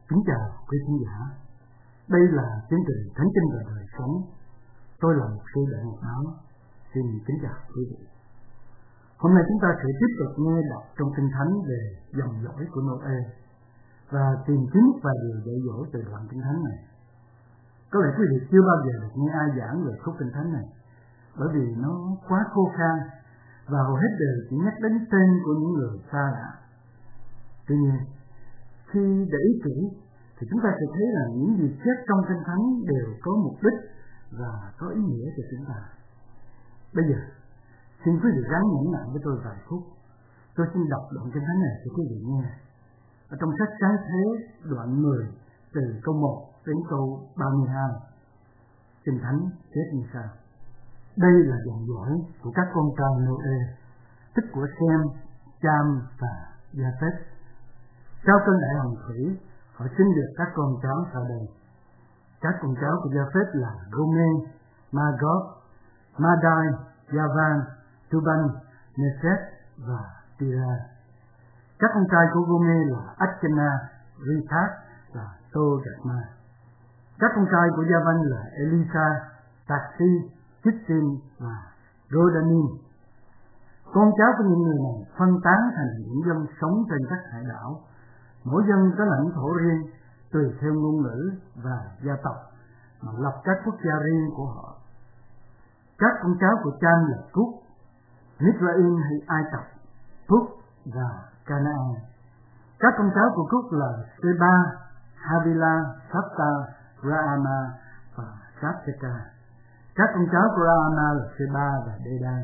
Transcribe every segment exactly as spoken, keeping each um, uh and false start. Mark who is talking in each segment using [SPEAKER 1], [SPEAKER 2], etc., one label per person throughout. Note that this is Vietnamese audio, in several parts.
[SPEAKER 1] Kính chào quý khán giả. Đây là chương trình Thánh Kinh và Đời Sống. Tôi là mục sư Đại Ngọc Áo. Xin kính chào quý vị. Hôm nay chúng ta sẽ tiếp tục nghe đọc trong Kinh Thánh về dòng dõi của Noe và tìm kiếm một vài điều dạy dỗ từ đoạn Kinh Thánh này. Có lẽ quý vị chưa bao giờ được nghe ai giảng về khúc Kinh Thánh này, bởi vì nó quá khô khan và hầu hết đều chỉ nhắc đến tên của những người xa lạ. Tuy nhiên, khi để ý kỹ thì chúng ta sẽ thấy là những gì chép trong Kinh Thánh đều có mục đích và có ý nghĩa cho chúng ta. Bây giờ, xin quý vị ráng nhẫn nại với tôi vài phút. Tôi xin đọc đoạn Kinh Thánh này cho quý vị nghe. Ở trong sách Sáng Thế đoạn mười từ câu một đến câu ba mươi hai, Kinh Thánh chép như sau: Đây là dòng dõi của các con trai Noe, tức của Sem, Cham và Gia-phết. Sau cơn đại hồng thủy, họ sinh được các con cháu sau đây. Các con cháu của Gia-phết là Gome, Magog, Madai, Javan, Tuban, Mesech và Tira. Các con trai của Gome là Achena, Riphat và Tô-gạt-ma. Các con trai của Javan là Elisa, Taxi, Kittim và Rodanim. Con cháu của những người này phân tán thành những dân sống trên các hải đảo. Mỗi dân có lãnh thổ riêng tùy theo ngôn ngữ và gia tộc mà lập các quốc gia riêng của họ. Các con cháu của Cham là Cút, Mizraim hay Ai Cập, Phúc và Canaan. Các con cháu của Cút là Seba, Havila, Sapta, Raama và Sapteka. Các con cháu của Raama là Seba và Dedan.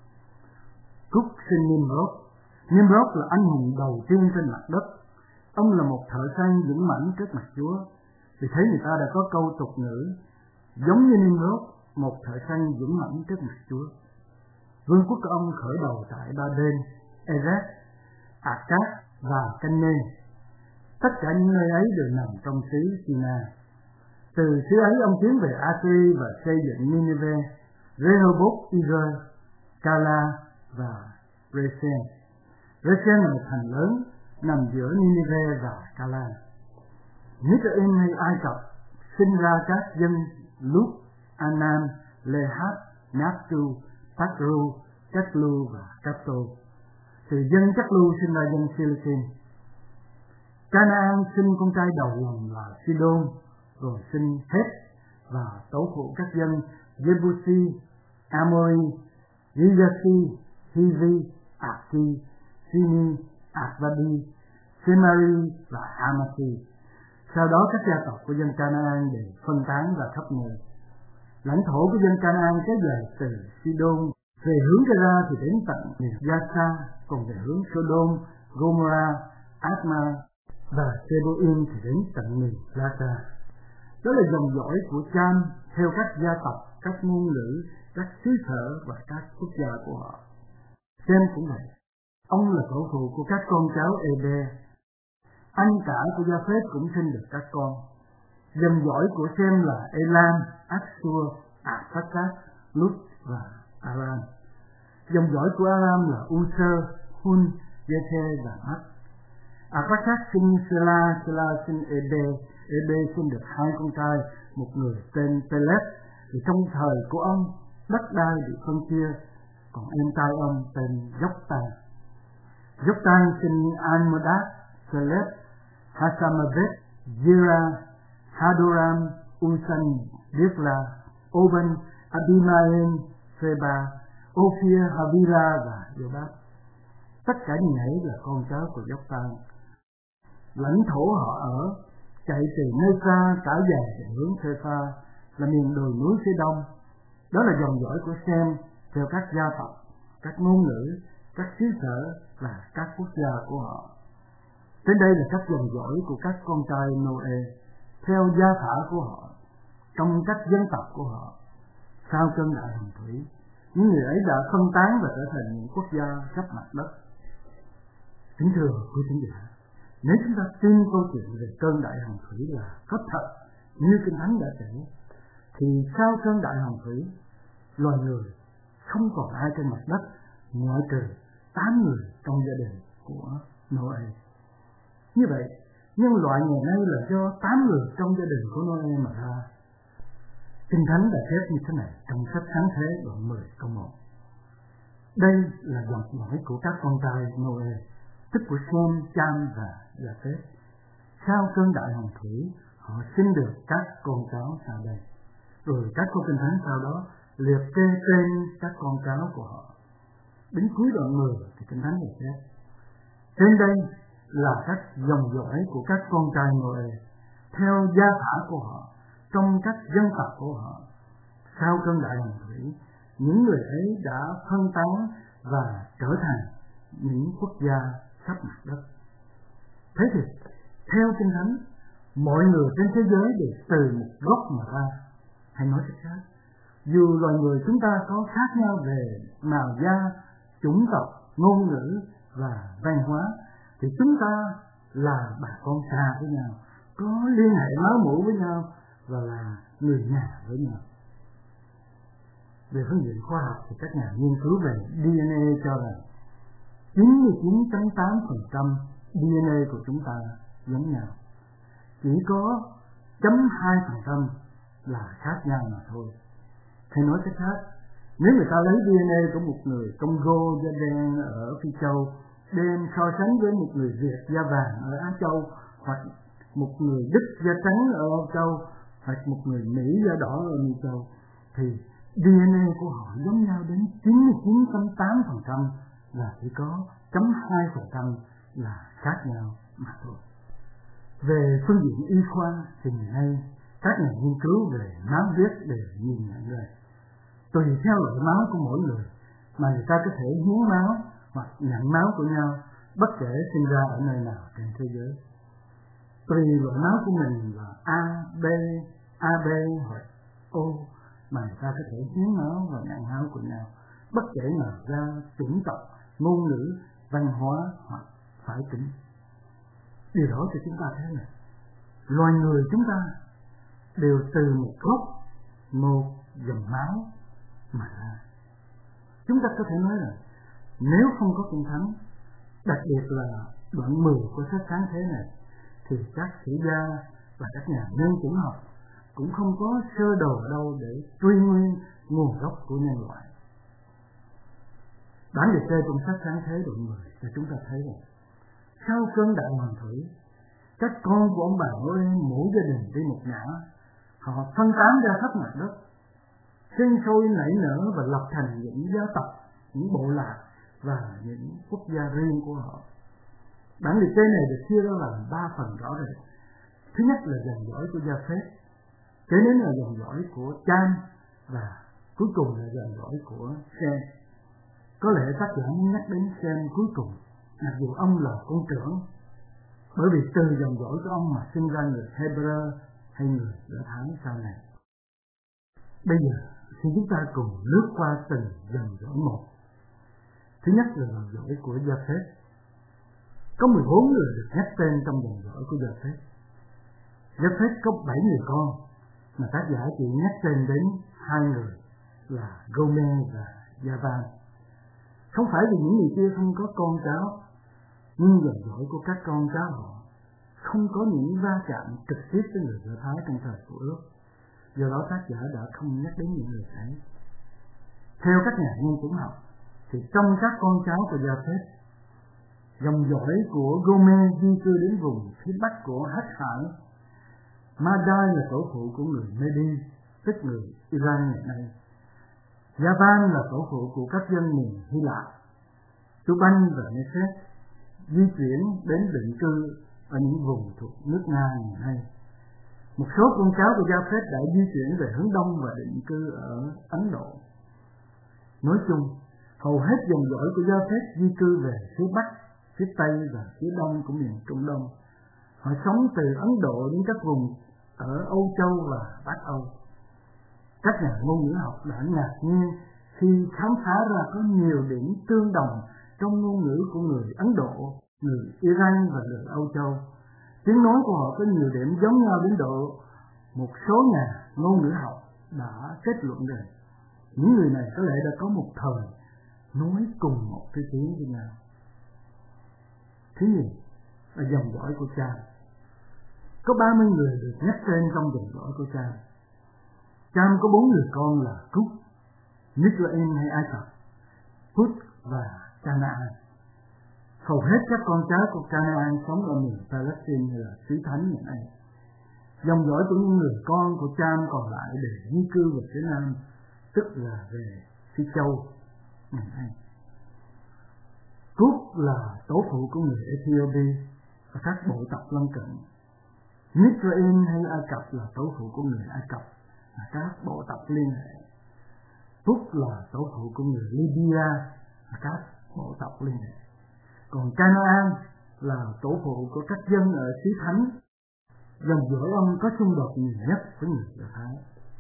[SPEAKER 1] Cút sinh Nimrod. Nimrod là anh hùng đầu tiên trên mặt đất. Ông là một thợ săn dũng mãnh trước mặt Chúa. Vì thế người ta đã có câu tục ngữ giống như Nimrod, một thợ săn dũng mãnh trước mặt Chúa. Vương quốc của ông khởi đầu tại Ba-bên, Erech, Akkad và Canne. Tất cả những nơi ấy đều nằm trong xứ Sina. Từ xứ ấy ông tiến về Assyri và xây dựng Nineveh, Rehoboth, Israel, Cala và Resen. Resen là một thành lớn nằm giữa Nineveh và Cala. Mizraim hay Ai Cập sinh ra các dân Lut, Anam, Lehat, Naptu, Patru, Chatlu và Cato. Từ dân Chatlu sinh ra dân Silicin. Canaan sinh con trai đầu lòng là Sidon, rồi sinh Hết và tổ phụ các dân Jebusi, Amori, Girgashi, Hivi, Aki, Sini, Akvadi, Semari và Hamathi. Sau đó các gia tộc của dân Canaan đều phân tán ra khắp nơi. Lãnh thổ của dân Canaan kéo dài từ Sidon về hướng ra thì đến tận miền Gaza, còn về hướng Sodom, Gomorrah, Adma và Seboim thì đến tận miền Gaza. Đó là dòng dõi của Cham theo các gia tộc, các ngôn ngữ, các xứ sở và các quốc gia của họ. Sem cũng vậy. Ông là tổ phụ của các con cháu Ebe. Anh cả của Gia-phết cũng sinh được các con. Dòng dõi của Sem là Elam, Ashur, Arphaxad, Lut và Aram. Dòng dõi của Aram là User, Hun, Gethe và Mat. Arphaxad sinh Sela, Sela sinh Ebe. Ebe sinh được hai con trai, một người tên Pelet, vì trong thời của ông đất đai bị phân chia, còn em trai ông tên Joktan. Joktan sinh Almodad, Selep, Hasamavet, Zira, Hadoram, Usan, Dikla, Oban, Abimael, Seba, Ophir, Havila và Jobab. Tất cả những ấy là con cháu của Joktan. Lãnh thổ họ ở chạy từ nơi xa cả dài về hướng Sefa là miền đồi núi phía đông. Đó là dòng dõi của Sem theo các gia tộc, các ngôn ngữ, các xứ sở và các quốc gia của họ. Trên đây là các dòng dõi của các con trai Noe theo gia phả của họ trong các dân tộc của họ. Sau cơn đại hồng thủy, những người ấy đã phân tán và trở thành những quốc gia khắp mặt đất. Kính thưa quý khán giả, nếu chúng ta tin câu chuyện về cơn đại hồng thủy là có thật như Kinh Thánh đã kể, thì sau cơn đại hồng thủy, loài người không còn ai trên mặt đất ngoại trừ tám người trong gia đình của Noe. Như vậy, nhân loại ngày nay là do tám người trong gia đình của Noe mà ra. Kinh Thánh đã chép như thế này trong sách Sáng Thế đoạn mười câu một. Đây là dòng dõi của các con trai Noe, tức của Sem, Cham và Gia-phết. Sau cơn đại hồng thủy, họ sinh được các con cháu sau đây. Rồi các câu Kinh Thánh sau đó liệt kê tên các con cháu của họ. Đến cuối đoạn mười thì Kinh Thánh được chép. Trên đây là các dòng dõi của các con trai Noe, theo gia phả của họ, trong các dân tộc của họ. Sau cơn đại hồng thủy, những người ấy đã phân tán và trở thành những quốc gia khắp mặt đất. Thế thì, theo Kinh Thánh, mọi người trên thế giới đều từ một gốc mà ra. Hay nói cách khác, dù loài người chúng ta có khác nhau về màu da, chủng tộc, ngôn ngữ và văn hóa, thì chúng ta là bà con xa với nhau, có liên hệ máu mủ với nhau và là người nhà với nhau. Về phương diện khoa học thì các nhà nghiên cứu về đê en a cho rằng chín mươi chín phẩy tám phần trăm đê en a của chúng ta giống nhau, chỉ có chấm hai phần trăm là khác nhau mà thôi. Hay nói cách khác, nếu người ta lấy đê en a của một người Congo da đen ở Phi Châu đem so sánh với một người Việt da vàng ở Á Châu, hoặc một người Đức da trắng ở Âu Châu, hoặc một người Mỹ da đỏ ở Mỹ Châu, thì đê en a của họ giống nhau đến chín mươi chín phẩy tám phần trăm, là chỉ có chấm hai phần trăm là khác nhau mà thôi. Về phương diện y khoa thì ngày nay các nhà nghiên cứu về máu huyết đều nhìn nhận rằng tùy theo loại máu của mỗi người mà người ta có thể hiến máu hoặc nhận máu của nhau, bất kể sinh ra ở nơi nào trên thế giới. Tùy loại máu của mình là A, B, a bê hoặc O mà người ta có thể hiến máu và nhận máu của nhau, bất kể màu da, chủng tộc, ngôn ngữ, văn hóa hoặc phải tính. Điều đó thì chúng ta thấy là loài người chúng ta đều từ một gốc, một dòng máu mà ra. Chúng ta có thể nói là nếu không có Kinh Thánh, đặc biệt là đoạn mười của sách Sáng Thế này, thì các sử gia và các nhà nhân chủng học cũng không có sơ đồ ở đâu để truy nguyên nguồn gốc của nhân loại. Bản liệt kê trong sách Sáng Thế đoạn mười thì chúng ta thấy rằng sau cơn đại hồng thủy, các con của ông bà Noe mỗi gia đình đi một ngã, họ phân tán ra khắp mặt đất, sinh sôi nảy nở và lập thành những gia tộc, những bộ lạc và những quốc gia riêng của họ. Bản liệt kê này được chia ra làm ba phần rõ rệt. Thứ nhất là dòng dõi của Gia-phết, kế đến là dòng dõi của Cham và cuối cùng là dòng dõi của Sem. Có lẽ tác giả muốn nhắc đến Sem cuối cùng, mặc dù ông là con trưởng, bởi vì từ dòng dõi của ông mà sinh ra người Hebrew hay người Do Thái sau này. Bây giờ thì chúng ta cùng lướt qua từng dòng dõi một. Thứ nhất là dòng dõi của Gia-phết. Có mười bốn người được nhắc tên trong dòng dõi của Gia-phết. Gia-phết có bảy người con, mà tác giả chỉ nhắc tên đến hai người là Gômer và Gia-van. Không phải vì những người kia không có con cháu, nhưng dòng dõi của các con cháu họ không có những va chạm trực tiếp với người Do Thái trong thời Cựu Ước. Do đó tác giả đã không nhắc đến những người ấy. Theo các nhà nghiên cứu học, thì trong các con cháu của Gia-phết, dòng dõi của Gômer di cư đến vùng phía bắc của Hắc Hải. Madai là tổ phụ của người Medi, tức người Iran ngày nay. Gia-van là tổ phụ của các dân miền Hy Lạp. Tuban và Neset di chuyển đến định cư ở những vùng thuộc nước Nga ngày nay. Một số con cháu của Gia-phết đã di chuyển về hướng đông và định cư ở Ấn Độ. Nói chung, hầu hết dòng dõi của Gia-phết di cư về phía bắc, phía tây và phía đông của miền Trung Đông. Họ sống từ Ấn Độ đến các vùng ở Âu Châu và Bắc Âu. Các nhà ngôn ngữ học đã ngạc nhiên khi khám phá ra có nhiều điểm tương đồng trong ngôn ngữ của người Ấn Độ, người Iran và người Âu Châu. Tiếng nói của họ có nhiều điểm giống nhau đến độ một số nhà ngôn ngữ học đã kết luận rằng những người này có lẽ đã có một thời nói cùng một cái tiếng với nhau. Thứ nhì là dòng dõi của Cham. có ba mươi người được nhắc tên trong dòng dõi của Cham. Cham có bốn người con là Cúc, Mizraim hay Ai Cập, Phut và Canaan. Hầu hết các con cháu của Canaan sống ở miền Palestine hay là xứ Thánh ngày nay. Dòng dõi của những người con của Cham còn lại để di cư về phía Nam, tức là về Phi Châu ngày nay. Cúc là tổ phụ của người Ethiopia và các bộ tộc lân cận. Mizraim hay Ai Cập là tổ phụ của người Ai Cập và các bộ tộc liên hệ. Phut là tổ phụ của người Libya và các bộ tộc liên hệ. Còn Canaan là tổ phụ của các dân ở xứ Thánh. Dòng dõi ông có xung đột nhiều nhất với người Do Thái.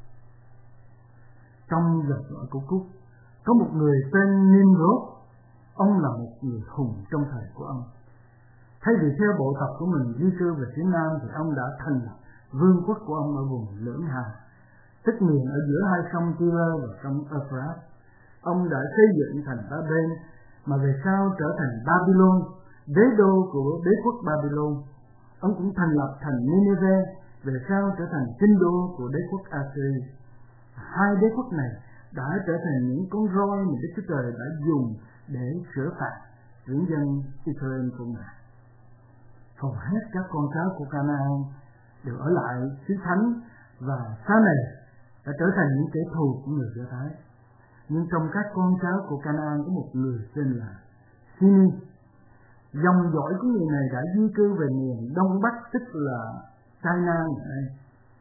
[SPEAKER 1] Trong dòng dõi của Cúc có một người tên Nimrod. Ông là một người hùng trong thời của ông. Thay vì theo bộ tộc của mình di cư về phía Nam thì ông đã thành lập vương quốc của ông ở vùng Lưỡng Hà, tức miền ở giữa hai sông Tigris và sông Euphrates. Ông đã xây dựng thành Ba-bên mà về sau trở thành Babylon, đế đô của đế quốc Babylon. Ông cũng thành lập thành Nineveh, về sau trở thành kinh đô của đế quốc Assyria. Hai đế quốc này đã trở thành những con roi mà Đức Chúa Trời đã dùng để sửa phạt những dân Israel của Ngài. Hầu hết các con cháu của Canaan đều ở lại xứ Thánh và sau này đã trở thành những kẻ thù của người Do Thái. Nhưng trong các con cháu của Canaan có một người tên là Sini. Dòng dõi của người này đã di cư về miền Đông Bắc, tức là China ngày nay.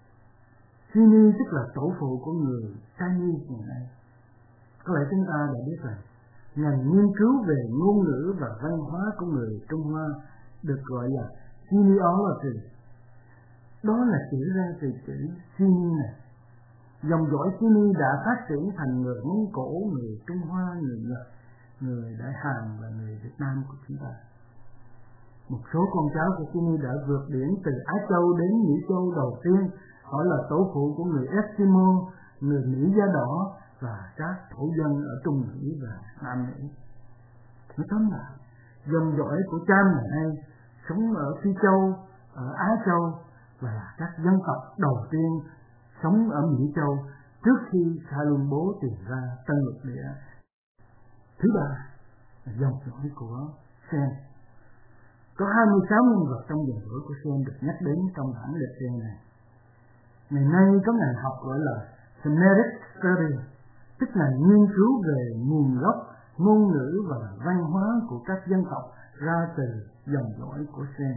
[SPEAKER 1] Sini tức là tổ phụ của người Chinese ngày nay. Có lẽ chúng ta đã biết rằng ngành nghiên cứu về ngôn ngữ và văn hóa của người Trung Hoa được gọi là Siniology. Đó là chữ ra từ chữ Sini này. Dòng dõi Sini đã phát triển thành người Mông Cổ, người Trung Hoa, người Nhật, người Đại Hàn và người Việt Nam của chúng ta. Một số con cháu của Sini đã vượt biển từ Á Châu đến Mỹ Châu đầu tiên. Họ là tổ phụ của người Eskimo, người Mỹ da đỏ và các thổ dân ở Trung Mỹ và Nam Mỹ. Nói tóm lại, dòng dõi của Cham ngày nay sống ở Phi Châu, ở Á Châu và là các dân tộc đầu tiên sống ở Mỹ Châu trước khi Salom bố tìm ra Tân Lục Địa. Thứ ba là dòng dõi của Sem. Có hai mươi sáu nhân vật trong dòng dõi của Sem được nhắc đến trong bản liệt kê này. Ngày nay có ngành học gọi là Semitic Study, tức là nghiên cứu về nguồn gốc, ngôn ngữ và văn hóa của các dân tộc ra từ dòng dõi của Sem.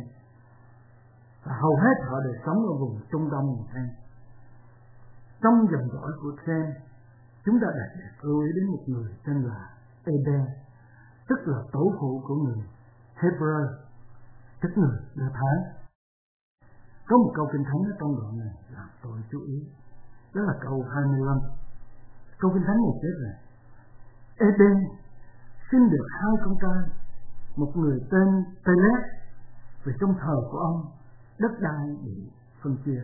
[SPEAKER 1] Và hầu hết họ đều sống ở vùng Trung Đông ngày nay. Trong dòng dõi của Sem, chúng ta đặc biệt lưu ý đến một người tên là Eden, tức là tổ phụ của người Hebrew, tức người Do Thái. Có một câu Kinh Thánh ở trong đoạn này làm tôi chú ý. Đó là câu hai mươi lăm. Câu Kinh Thánh này chép rằng Eden sinh được hai con trai, một người tên Peleg, vì trong thời của ông đất đai bị phân chia.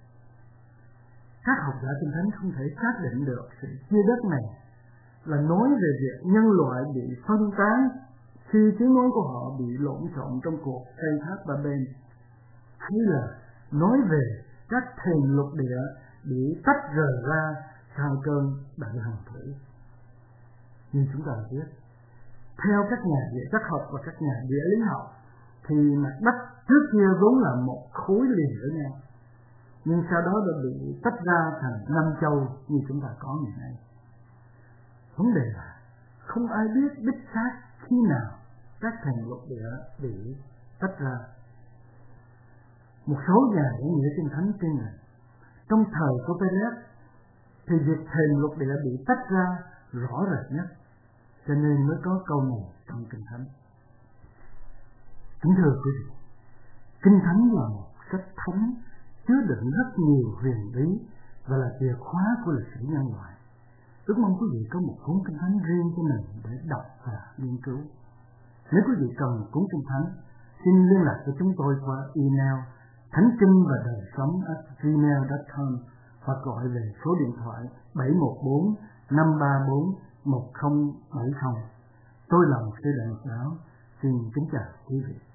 [SPEAKER 1] Các học giả Kinh Thánh không thể xác định được sự chia đất này là nói về việc nhân loại bị phân tán khi tiếng nói của họ bị lộn xộn trong cuộc khai thác Ba-bên, hay là nói về các thềm lục địa bị tách rời ra sau cơn đại hồng thủy. Như chúng ta biết, theo các nhà địa chất học và các nhà địa lý học, thì mặt đất trước kia vốn là một khối liền với nhau, nhưng sau đó đã bị tách ra thành năm châu như chúng ta có ngày nay. Vấn đề là không ai biết đích xác khi nào các thềm lục địa bị tách ra. Một số nhà giải nghĩa Kinh Thánh tin rằng trong thời của Peleg thì việc thềm lục địa bị tách ra rõ rệt nhất, cho nên mới có câu này trong Kinh Thánh. Kính thưa quý vị, Kinh Thánh là một sách thánh chứa đựng rất nhiều huyền bí và là chìa khóa của lịch sử nhân loại. Ước mong quý vị có một cuốn Kinh Thánh riêng cho mình để đọc và nghiên cứu. Nếu quý vị cần cuốn Kinh Thánh, xin liên lạc với chúng tôi qua email thánh kinh và đời sống at gmail chấm com hoặc gọi về số điện thoại bảy một bốn năm ba bốn một không bảy không. Tôi là một sư đệ mật giáo. Xin kính chào quý vị.